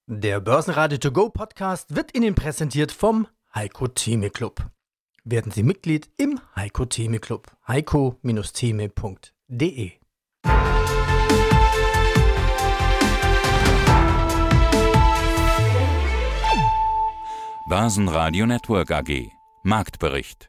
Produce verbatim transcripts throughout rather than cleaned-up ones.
Der Börsenradio To Go Podcast wird Ihnen präsentiert vom Heiko Theme Club. Werden Sie Mitglied im Heiko Theme Club. heiko Theme punkt de. Börsenradio Network A G. Marktbericht.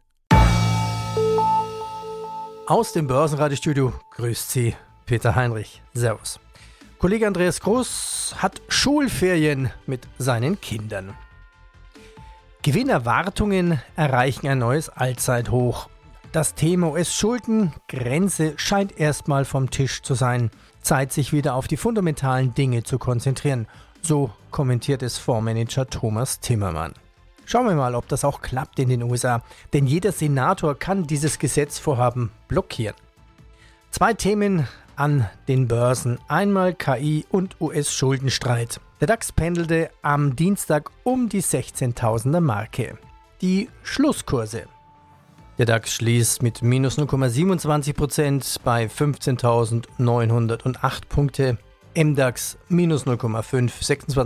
Aus dem Börsenradiostudio grüßt Sie Peter Heinrich. Servus. Kollege Andreas Groß hat Schulferien mit seinen Kindern. Gewinnerwartungen erreichen ein neues Allzeithoch. Das Thema U S-Schulden, Grenze scheint erstmal vom Tisch zu sein. Zeit, sich wieder auf die fundamentalen Dinge zu konzentrieren. So kommentiert es Fondsmanager Thomas Timmermann. Schauen wir mal, ob das auch klappt in den U S A. Denn jeder Senator kann dieses Gesetzvorhaben blockieren. Zwei Themen an den Börsen. Einmal K I und U S-Schuldenstreit. Der DAX pendelte am Dienstag um die sechzehntausender Marke. Die Schlusskurse. Der DAX schließt mit minus null Komma siebenundzwanzig Prozent bei fünfzehntausendneunhundertacht Punkte. M DAX minus null Komma fünf,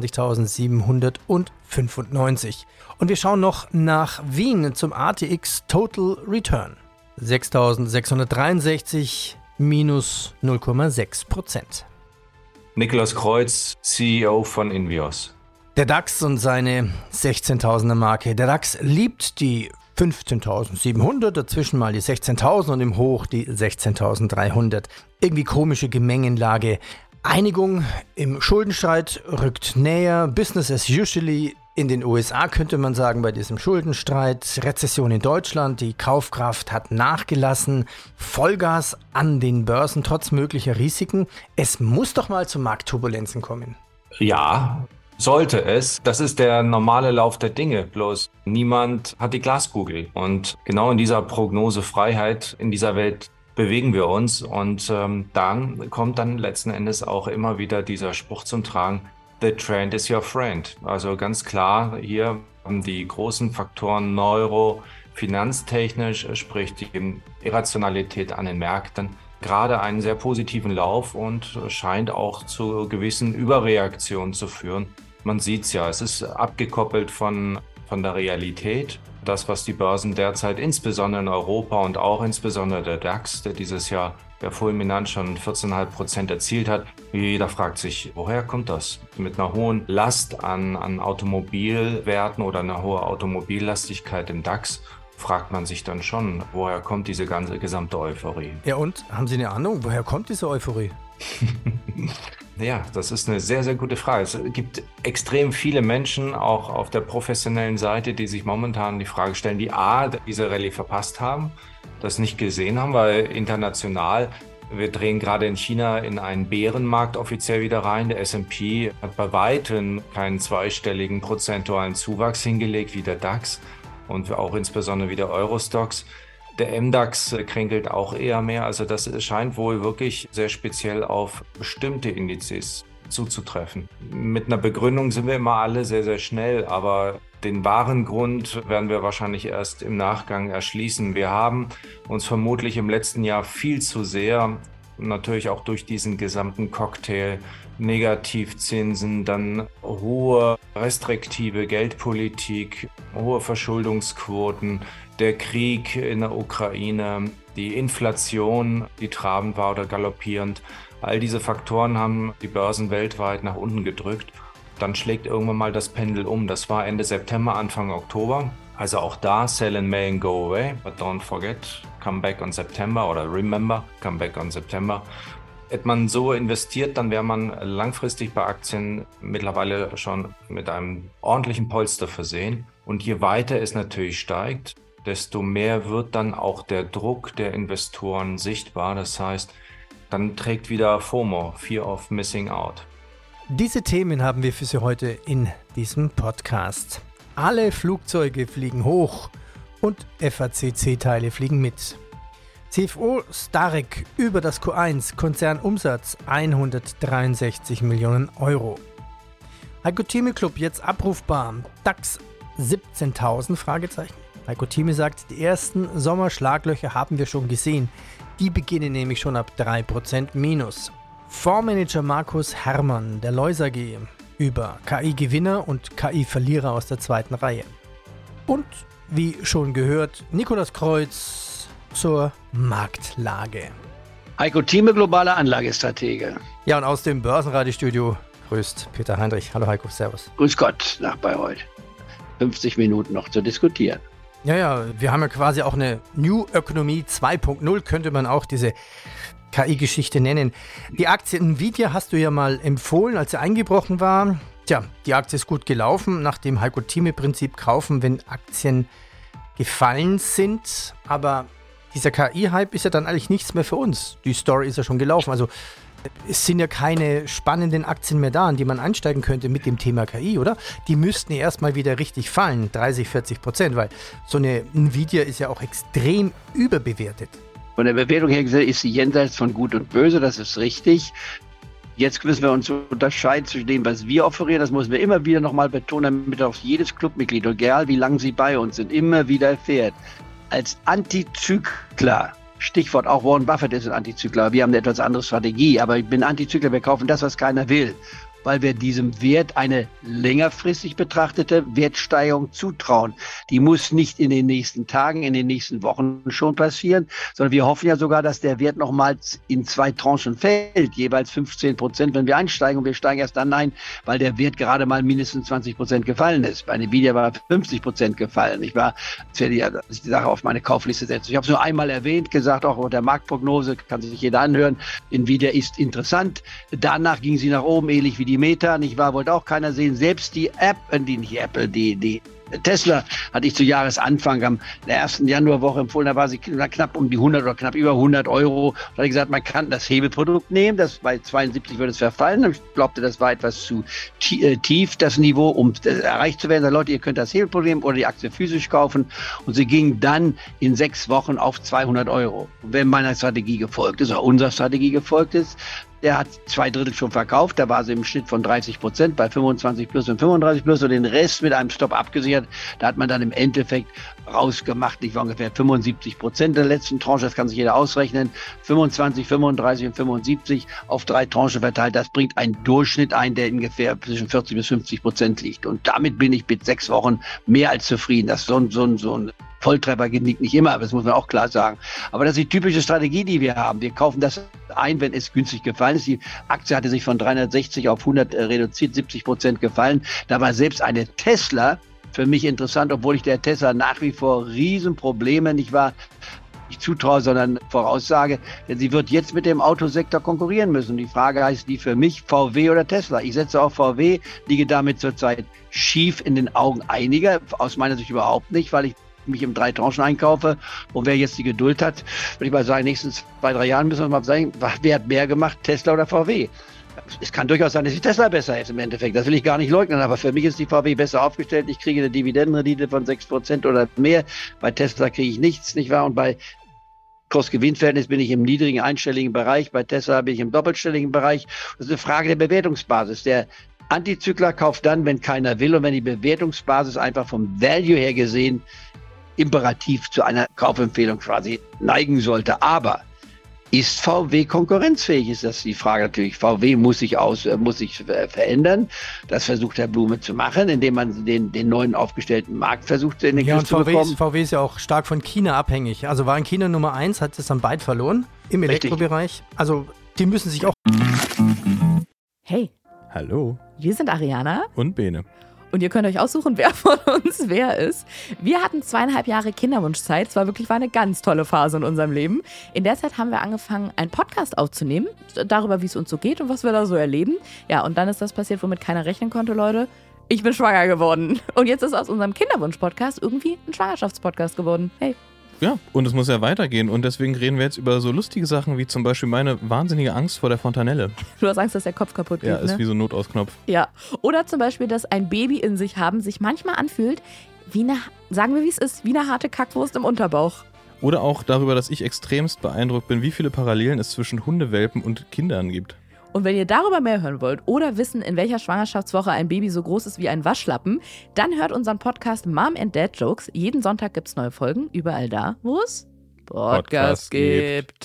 sechsundzwanzigtausendsiebenhundertfünfundneunzig. Und wir schauen noch nach Wien zum A T X Total Return. sechstausendsechshundertdreiundsechzig, minus null Komma sechs Prozent. Niklas Kreuz, C E O von Invios. Der DAX und seine sechzehntausender Marke. Der DAX liebt die fünfzehntausendsiebenhundert, dazwischen mal die sechzehntausend und im Hoch die sechzehntausenddreihundert. Irgendwie komische Gemengenlage. Einigung im Schuldenstreit rückt näher. Business as usual in den U S A könnte man sagen bei diesem Schuldenstreit. Rezession in Deutschland, die Kaufkraft hat nachgelassen. Vollgas an den Börsen trotz möglicher Risiken. Es muss doch mal zu Marktturbulenzen kommen. Ja, sollte es. Das ist der normale Lauf der Dinge. Bloß niemand hat die Glaskugel. Und genau in dieser Prognosefreiheit in dieser Welt bewegen wir uns. Und ähm, dann kommt dann letzten Endes auch immer wieder dieser Spruch zum Tragen: The trend is your friend. Also ganz klar, hier haben die großen Faktoren neuro, finanztechnisch, sprich die Irrationalität an den Märkten, gerade einen sehr positiven Lauf und scheint auch zu gewissen Überreaktionen zu führen. Man sieht es ja, es ist abgekoppelt von, von der Realität. Das, was die Börsen derzeit, insbesondere in Europa und auch insbesondere der DAX, der dieses Jahr ja fulminant schon vierzehn Komma fünf Prozent erzielt hat. Jeder fragt sich, woher kommt das? Mit einer hohen Last an, an Automobilwerten oder einer hohen Automobillastigkeit im DAX fragt man sich dann schon, woher kommt diese ganze gesamte Euphorie? Ja, und? Haben Sie eine Ahnung, woher kommt diese Euphorie? Ja, das ist eine sehr, sehr gute Frage. Es gibt extrem viele Menschen, auch auf der professionellen Seite, die sich momentan die Frage stellen, die A, diese Rallye verpasst haben, das nicht gesehen haben, weil international, wir drehen gerade in China in einen Bärenmarkt offiziell wieder rein. Der S und P hat bei weitem keinen zweistelligen prozentualen Zuwachs hingelegt wie der DAX und auch insbesondere wie der Eurostoxx. Der M DAX kränkelt auch eher mehr. Also das scheint wohl wirklich sehr speziell auf bestimmte Indizes zuzutreffen. Mit einer Begründung sind wir immer alle sehr, sehr schnell, aber den wahren Grund werden wir wahrscheinlich erst im Nachgang erschließen. Wir haben uns vermutlich im letzten Jahr viel zu sehr, natürlich auch durch diesen gesamten Cocktail, Negativzinsen, dann hohe restriktive Geldpolitik, hohe Verschuldungsquoten, der Krieg in der Ukraine, die Inflation, die trabend war oder galoppierend. All diese Faktoren haben die Börsen weltweit nach unten gedrückt. Dann schlägt irgendwann mal das Pendel um. Das war Ende September, Anfang Oktober. Also auch da, sell in May and go away, but don't forget, come back on September oder remember, come back on September. Hätte man so investiert, dann wäre man langfristig bei Aktien mittlerweile schon mit einem ordentlichen Polster versehen. Und je weiter es natürlich steigt, desto mehr wird dann auch der Druck der Investoren sichtbar. Das heißt, dann trägt wieder FOMO, Fear of Missing Out. Diese Themen haben wir für Sie heute in diesem Podcast. Alle Flugzeuge fliegen hoch und F A C C-Teile fliegen mit. C F O Starek über das Q eins, Konzernumsatz hundertdreiundsechzig Millionen Euro. Heiko Theme Club jetzt abrufbar, DAX siebzehntausend, Fragezeichen. Heiko Theme sagt, die ersten Sommerschlaglöcher haben wir schon gesehen. Die beginnen nämlich schon ab drei Prozent minus. Fondsmanager Markus Herrmann der Lois A G über K I-Gewinner und K I-Verlierer aus der zweiten Reihe. Und wie schon gehört, Nikolaus Kreuz zur Marktlage. Heiko Thieme, globaler Anlagestratege. Ja, und aus dem Börsenradiostudio grüßt Peter Heinrich. Hallo Heiko, servus. Grüß Gott, nach Bayreuth. fünfzig Minuten noch zu diskutieren. Ja, ja, wir haben ja quasi auch eine New Ökonomie zwei Punkt null, könnte man auch diese K I-Geschichte nennen. Die Aktie Nvidia hast du ja mal empfohlen, als sie eingebrochen war. Tja, die Aktie ist gut gelaufen, nach dem Heiko Thieme-Prinzip kaufen, wenn Aktien gefallen sind. Aber dieser K I-Hype ist ja dann eigentlich nichts mehr für uns. Die Story ist ja schon gelaufen. Also es sind ja keine spannenden Aktien mehr da, in die man einsteigen könnte mit dem Thema K I, oder? Die müssten ja erstmal wieder richtig fallen, dreißig, vierzig Prozent, weil so eine Nvidia ist ja auch extrem überbewertet. Von der Bewertung her gesehen ist sie jenseits von Gut und Böse, das ist richtig. Jetzt müssen wir uns unterscheiden zwischen dem, was wir offerieren. Das müssen wir immer wieder nochmal betonen, damit auch jedes Clubmitglied, egal wie lange sie bei uns sind, immer wieder erfährt. Als Antizykler, Stichwort auch Warren Buffett ist ein Antizykler, wir haben eine etwas andere Strategie, aber ich bin Antizykler, wir kaufen das, was keiner will, weil wir diesem Wert eine längerfristig betrachtete Wertsteigerung zutrauen. Die muss nicht in den nächsten Tagen, in den nächsten Wochen schon passieren, sondern wir hoffen ja sogar, dass der Wert nochmals in zwei Tranchen fällt, jeweils fünfzehn Prozent, wenn wir einsteigen. Und wir steigen erst dann ein, weil der Wert gerade mal mindestens zwanzig Prozent gefallen ist. Bei Nvidia war fünfzig Prozent gefallen. Ich war, als ich die Sache auf meine Kaufliste setze. Ich habe es nur einmal erwähnt, gesagt, auch unter Marktprognose, kann sich jeder anhören. Nvidia ist interessant. Danach ging sie nach oben, ähnlich wie die Die Meta, nicht wahr, wollte auch keiner sehen. Selbst die App, die nicht Apple, die, die Tesla hatte ich zu Jahresanfang am der ersten Januarwoche empfohlen, da war sie knapp um die hundert oder knapp über hundert Euro. Da hatte ich gesagt, man kann das Hebelprodukt nehmen, das bei zweiundsiebzig würde es verfallen. Ich glaubte, das war etwas zu tief, das Niveau, um erreicht zu werden. Da Leute, ihr könnt das Hebelprodukt nehmen oder die Aktie physisch kaufen. Und sie ging dann in sechs Wochen auf zweihundert Euro. Und wenn meiner Strategie gefolgt ist, oder unserer Strategie gefolgt ist, der hat zwei Drittel schon verkauft, da war sie im Schnitt von dreißig Prozent bei fünfundzwanzig plus und fünfunddreißig plus und den Rest mit einem Stop abgesichert. Da hat man dann im Endeffekt rausgemacht, ich war ungefähr fünfundsiebzig Prozent der letzten Tranche, das kann sich jeder ausrechnen, fünfundzwanzig, fünfunddreißig und fünfundsiebzig auf drei Tranchen verteilt, das bringt einen Durchschnitt ein, der ungefähr zwischen vierzig bis fünfzig Prozent liegt. Und damit bin ich mit sechs Wochen mehr als zufrieden. Das ist so ein, so ein, so ein Volltreffer gelingt nicht immer, aber das muss man auch klar sagen. Aber das ist die typische Strategie, die wir haben. Wir kaufen das ein, wenn es günstig gefallen ist. Die Aktie hatte sich von dreihundertsechzig auf hundert reduziert, siebzig Prozent gefallen. Da war selbst eine Tesla für mich interessant, obwohl ich der Tesla nach wie vor Riesenprobleme nicht war, nicht zutraue, sondern voraussage, denn sie wird jetzt mit dem Autosektor konkurrieren müssen. Die Frage heißt die für mich, V W oder Tesla? Ich setze auf V W, liege damit zurzeit schief in den Augen einiger, aus meiner Sicht überhaupt nicht, weil ich mich in drei Tranchen einkaufe. Und wer jetzt die Geduld hat, würde ich mal sagen, in den nächsten zwei, drei Jahren müssen wir mal sagen, wer hat mehr gemacht, Tesla oder V W? Es kann durchaus sein, dass die Tesla besser ist im Endeffekt. Das will ich gar nicht leugnen, aber für mich ist die V W besser aufgestellt. Ich kriege eine Dividendenrendite von sechs Prozent oder mehr. Bei Tesla kriege ich nichts, nicht wahr? Und bei Kurs-Gewinn-Verhältnis bin ich im niedrigen einstelligen Bereich. Bei Tesla bin ich im doppelstelligen Bereich. Das ist eine Frage der Bewertungsbasis. Der Antizykler kauft dann, wenn keiner will und wenn die Bewertungsbasis einfach vom Value her gesehen imperativ zu einer Kaufempfehlung quasi neigen sollte. Aber ist V W konkurrenzfähig? Ist das die Frage natürlich. V W muss sich aus, muss sich verändern. Das versucht Herr Blume zu machen, indem man den, den neuen aufgestellten Markt versucht, in den ja, Griff zu V W bekommen. Ist, V W ist ja auch stark von China abhängig. Also war in China Nummer eins, hat es dann bald verloren im Elektrobereich. Also die müssen sich auch... Hey. Hallo. Wir sind Ariana. Und Bene. Und ihr könnt euch aussuchen, wer von uns wer ist. Wir hatten zweieinhalb Jahre Kinderwunschzeit. Es war wirklich war eine ganz tolle Phase in unserem Leben. In der Zeit haben wir angefangen, einen Podcast aufzunehmen, darüber, wie es uns so geht und was wir da so erleben. Ja, und dann ist das passiert, womit keiner rechnen konnte, Leute. Ich bin schwanger geworden. Und jetzt ist aus unserem Kinderwunsch-Podcast irgendwie ein Schwangerschaftspodcast geworden. Hey. Ja, und es muss ja weitergehen. Und deswegen reden wir jetzt über so lustige Sachen wie zum Beispiel meine wahnsinnige Angst vor der Fontanelle. Du hast Angst, dass der Kopf kaputt geht, Ja, ist ne? wie so ein Notausknopf. Ja. Oder zum Beispiel, dass ein Baby in sich haben sich manchmal anfühlt wie eine, sagen wir wie es ist, wie eine harte Kackwurst im Unterbauch. Oder auch darüber, dass ich extremst beeindruckt bin, wie viele Parallelen es zwischen Hundewelpen und Kindern gibt. Und wenn ihr darüber mehr hören wollt oder wissen, in welcher Schwangerschaftswoche ein Baby so groß ist wie ein Waschlappen, dann hört unseren Podcast Mom and Dad Jokes. Jeden Sonntag gibt's neue Folgen, überall da, wo es Podcasts Podcast gibt. gibt.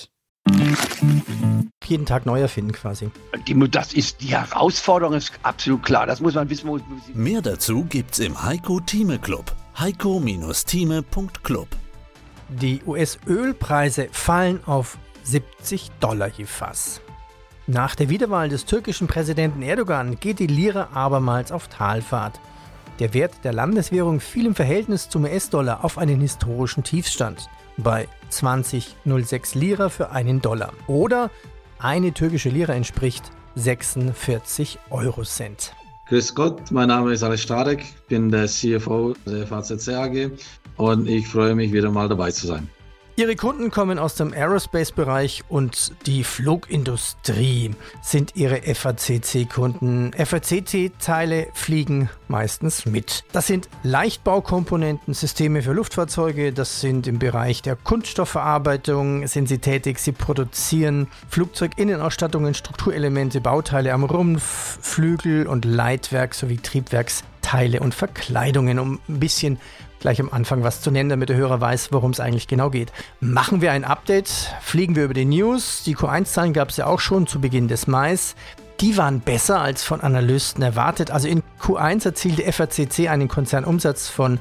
Jeden Tag neu erfinden quasi. Die, das ist, die Herausforderung ist absolut klar. Das muss man wissen. Muss, Mehr dazu gibt's im Heiko Thieme Club. heiko Thieme Punkt club. Die U S-Ölpreise fallen auf siebzig Dollar je Fass. Nach der Wiederwahl des türkischen Präsidenten Erdogan geht die Lira abermals auf Talfahrt. Der Wert der Landeswährung fiel im Verhältnis zum U S-Dollar auf einen historischen Tiefstand bei zwanzig Komma null sechs Lira für einen Dollar. Oder eine türkische Lira entspricht sechsundvierzig Eurocent. Grüß Gott, mein Name ist Alex Stadek, bin der C F O der F A Z C A G und ich freue mich, wieder mal dabei zu sein. Ihre Kunden kommen aus dem Aerospace-Bereich und die Flugindustrie sind Ihre F A C C-Kunden. F A C C-Teile fliegen meistens mit. Das sind Leichtbaukomponenten, Systeme für Luftfahrzeuge, das sind im Bereich der Kunststoffverarbeitung, sind Sie tätig, Sie produzieren Flugzeuginnenausstattungen, Strukturelemente, Bauteile am Rumpf, Flügel und Leitwerk sowie Triebwerksteile und Verkleidungen, um ein bisschen gleich am Anfang was zu nennen, damit der Hörer weiß, worum es eigentlich genau geht. Machen wir ein Update, fliegen wir über die News. Die Q eins Zahlen gab es ja auch schon zu Beginn des Mais. Die waren besser als von Analysten erwartet. Also in Q eins erzielte F A C C einen Konzernumsatz von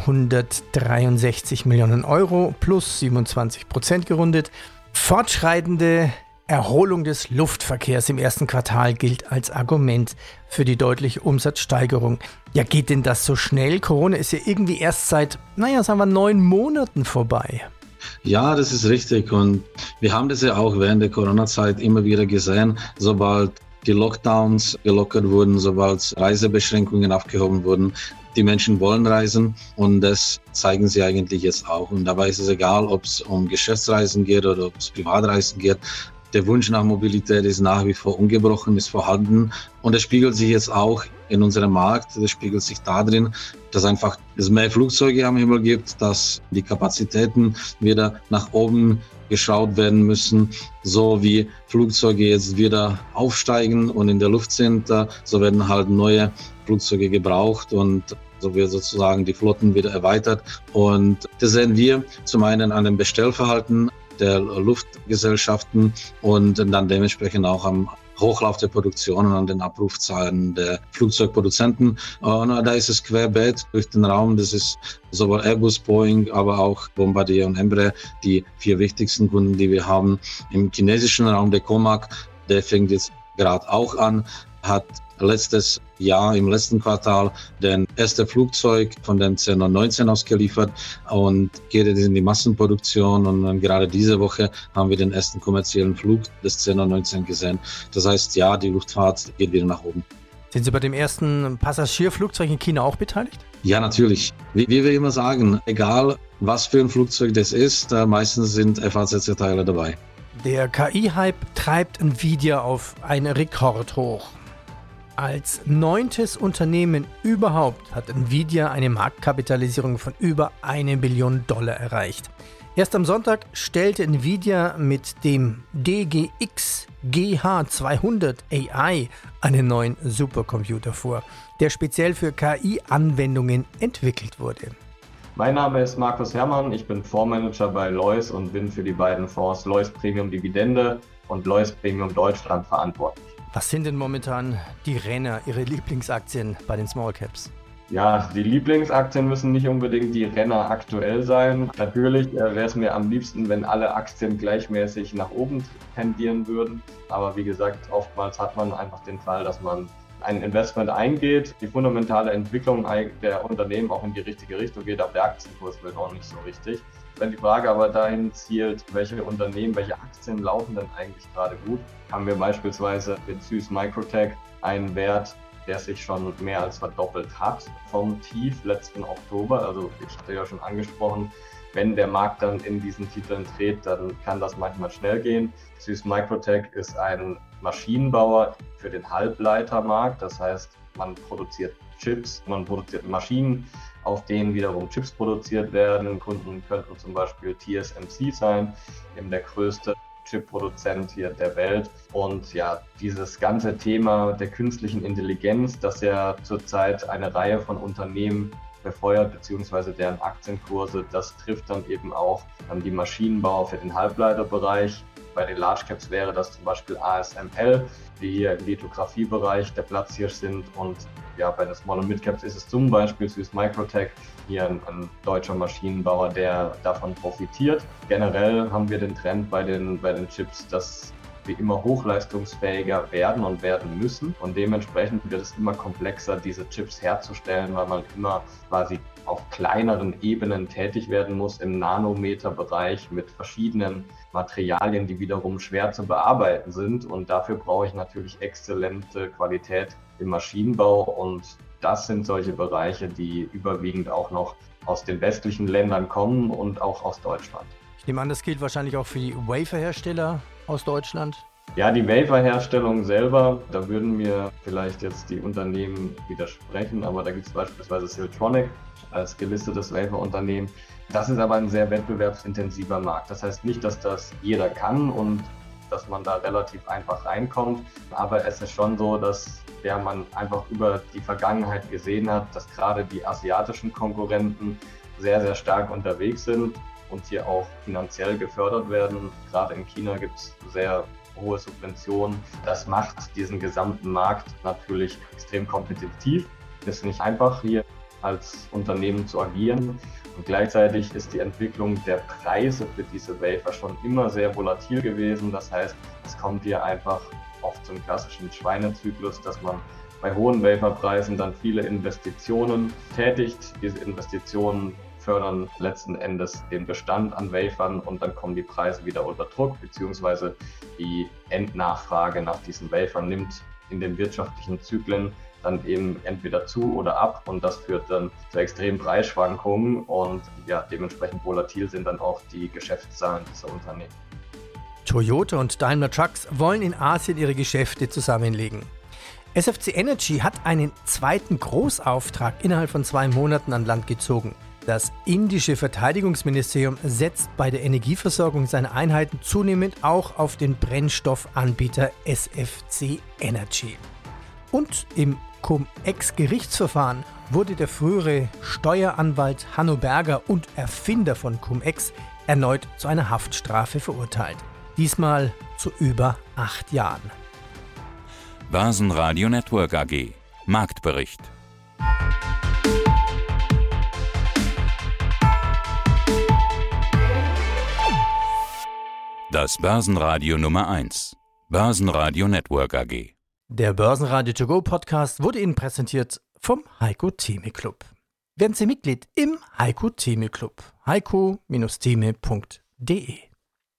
hundertdreiundsechzig Millionen Euro plus siebenundzwanzig Prozent gerundet. Fortschreitende Erholung des Luftverkehrs im ersten Quartal gilt als Argument für die deutliche Umsatzsteigerung. Ja, geht denn das so schnell? Corona ist ja irgendwie erst seit, naja, sagen wir, neun Monaten vorbei. Ja, das ist richtig und wir haben das ja auch während der Corona-Zeit immer wieder gesehen, sobald die Lockdowns gelockert wurden, sobald Reisebeschränkungen aufgehoben wurden. Die Menschen wollen reisen und das zeigen sie eigentlich jetzt auch. Und dabei ist es egal, ob es um Geschäftsreisen geht oder ob es Privatreisen geht. Der Wunsch nach Mobilität ist nach wie vor ungebrochen, ist vorhanden und das spiegelt sich jetzt auch in unserem Markt. Das spiegelt sich darin, dass einfach es mehr Flugzeuge am Himmel gibt, dass die Kapazitäten wieder nach oben geschraubt werden müssen, so wie Flugzeuge jetzt wieder aufsteigen und in der Luft sind, so werden halt neue Flugzeuge gebraucht und so wird sozusagen die Flotten wieder erweitert und das sehen wir zum einen an dem Bestellverhalten der Luftgesellschaften und dann dementsprechend auch am Hochlauf der Produktion und an den Abrufzahlen der Flugzeugproduzenten. Und da ist es querbeet durch den Raum. Das ist sowohl Airbus, Boeing, aber auch Bombardier und Embraer, die vier wichtigsten Kunden, die wir haben. Im chinesischen Raum der Comac, der fängt jetzt gerade auch an, hat letztes Jahr, im letzten Quartal, den erste Flugzeug von den C neunhundertneunzehn ausgeliefert und geht jetzt in die Massenproduktion und dann gerade diese Woche haben wir den ersten kommerziellen Flug des C neunhundertneunzehn gesehen. Das heißt, ja, die Luftfahrt geht wieder nach oben. Sind Sie bei dem ersten Passagierflugzeug in China auch beteiligt? Ja, natürlich. Wie, wie wir immer sagen, egal was für ein Flugzeug das ist, äh, meistens sind F A Z C-Teile dabei. Der K I-Hype treibt Nvidia auf einen Rekord hoch. Als neuntes Unternehmen überhaupt hat Nvidia eine Marktkapitalisierung von über eine Billion Dollar erreicht. Erst am Sonntag stellte Nvidia mit dem D G X G H zweihundert A I einen neuen Supercomputer vor, der speziell für K I-Anwendungen entwickelt wurde. Mein Name ist Markus Herrmann, ich bin Fondsmanager bei Lois und bin für die beiden Fonds Lois Premium Dividende und Lois Premium Deutschland verantwortlich. Was sind denn momentan die Renner, Ihre Lieblingsaktien bei den Small Caps? Ja, die Lieblingsaktien müssen nicht unbedingt die Renner aktuell sein. Natürlich äh, wäre es mir am liebsten, wenn alle Aktien gleichmäßig nach oben tendieren würden. Aber wie gesagt, oftmals hat man einfach den Fall, dass man ein Investment eingeht, die fundamentale Entwicklung der Unternehmen auch in die richtige Richtung geht, aber der Aktienkurs wird auch nicht so richtig. Wenn die Frage aber dahin zielt, welche Unternehmen, welche Aktien laufen denn eigentlich gerade gut, haben wir beispielsweise mit Süß Microtech einen Wert, der sich schon mehr als verdoppelt hat vom Tief letzten Oktober. Also ich hatte ja schon angesprochen, wenn der Markt dann in diesen Titeln dreht, dann kann das manchmal schnell gehen. Süß Microtech ist ein Maschinenbauer für den Halbleitermarkt. Das heißt, man produziert Chips, man produziert Maschinen, auf denen wiederum Chips produziert werden. Kunden könnten zum Beispiel T S M C sein, eben der größte Chip-Produzent hier der Welt. Und ja, dieses ganze Thema der künstlichen Intelligenz, das ja zurzeit eine Reihe von Unternehmen befeuert, beziehungsweise deren Aktienkurse, das trifft dann eben auch an die Maschinenbauer für den Halbleiterbereich. Bei den Large Caps wäre das zum Beispiel A S M L, die hier im Lithografiebereich der Platzhirsch sind. Und ja, bei den Small und Mid Caps ist es zum Beispiel Swiss Microtech, hier ein, ein deutscher Maschinenbauer, der davon profitiert. Generell haben wir den Trend bei den, bei den Chips, dass wir immer hochleistungsfähiger werden und werden müssen. Und dementsprechend wird es immer komplexer, diese Chips herzustellen, weil man immer quasi auf kleineren Ebenen tätig werden muss, im Nanometerbereich mit verschiedenen Materialien, die wiederum schwer zu bearbeiten sind. Und dafür brauche ich natürlich exzellente Qualität im Maschinenbau. Und das sind solche Bereiche, die überwiegend auch noch aus den westlichen Ländern kommen und auch aus Deutschland. Ich nehme an, das gilt wahrscheinlich auch für die Waferhersteller aus Deutschland. Ja, die Waferherstellung selber, da würden mir vielleicht jetzt die Unternehmen widersprechen, aber da gibt es beispielsweise Siltronic als gelistetes Waferunternehmen. Das ist aber ein sehr wettbewerbsintensiver Markt. Das heißt nicht, dass das jeder kann und dass man da relativ einfach reinkommt, aber es ist schon so, dass ja, man einfach über die Vergangenheit gesehen hat, dass gerade die asiatischen Konkurrenten sehr, sehr stark unterwegs sind und hier auch finanziell gefördert werden. Gerade in China gibt es sehr hohe Subventionen. Das macht diesen gesamten Markt natürlich extrem kompetitiv. Es ist nicht einfach, hier als Unternehmen zu agieren. Und gleichzeitig ist die Entwicklung der Preise für diese Wafer schon immer sehr volatil gewesen. Das heißt, es kommt hier einfach oft zum klassischen Schweinezyklus, dass man bei hohen Waferpreisen dann viele Investitionen tätigt. Diese Investitionen fördern letzten Endes den Bestand an Wafern und dann kommen die Preise wieder unter Druck, beziehungsweise die Endnachfrage nach diesen Wafern nimmt in den wirtschaftlichen Zyklen dann eben entweder zu oder ab und das führt dann zu extremen Preisschwankungen und ja, dementsprechend volatil sind dann auch die Geschäftszahlen dieser Unternehmen. Toyota und Daimler Trucks wollen in Asien ihre Geschäfte zusammenlegen. S F C Energy hat einen zweiten Großauftrag innerhalb von zwei Monaten an Land gezogen. Das indische Verteidigungsministerium setzt bei der Energieversorgung seiner Einheiten zunehmend auch auf den Brennstoffanbieter S F C Energy. Und im Cum-Ex-Gerichtsverfahren wurde der frühere Steueranwalt Hanno Berger und Erfinder von Cum-Ex erneut zu einer Haftstrafe verurteilt. Diesmal zu über acht Jahren. Börsenradio Network A G. Marktbericht. Das Börsenradio Nummer eins. Börsenradio Network A G. Der Börsenradio To Go Podcast wurde Ihnen präsentiert vom Heiko Thieme Club. Werden Sie Mitglied im Heiko Thieme Club. heiko Bindestrich thieme punkt de